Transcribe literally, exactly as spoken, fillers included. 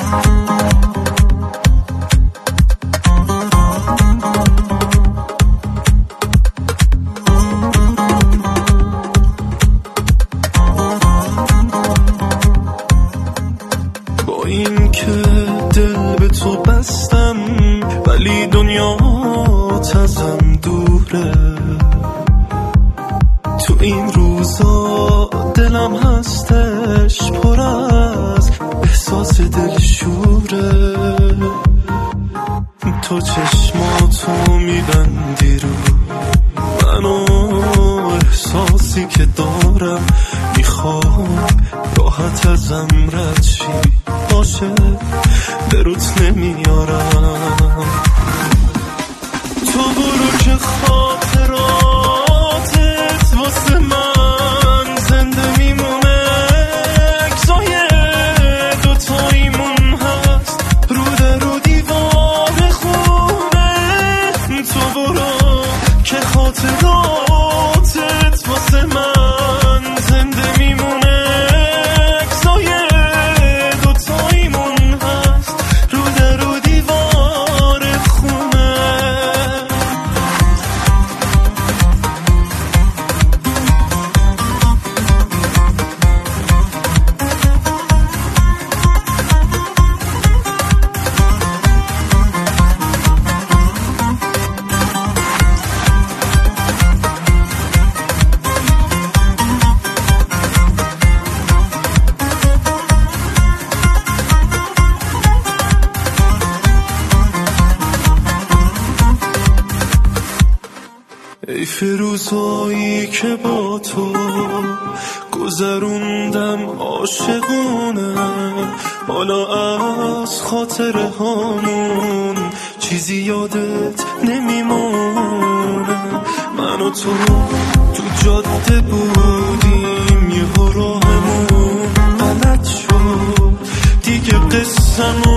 این که دل به تو بستم ولی دنیا ازم دوره. تو این روزا دلم هستش پر از احساس دلشوره. تو چشماتو میبندی رو منو، احساسی که دارم میخوام راحت ازم رد شی، باشه دروت نمیارم. تو برو که خاطراتت واسه من زنده میمونه، اگزای دوتاییمون هست رو در رو دیوار خونه. تو برو که خاطراتت واسه من زنده میمونه، اگزای دوتاییمون هست رو در رو دیوار خونه. ای فروزایی که با تو گذروندم عاشقونه، حالا از خاطره هامون چیزی یادت نمیمونه. من و تو تو جاده بودیم، یه راهمون غلط شد دیگه، قصه‌مون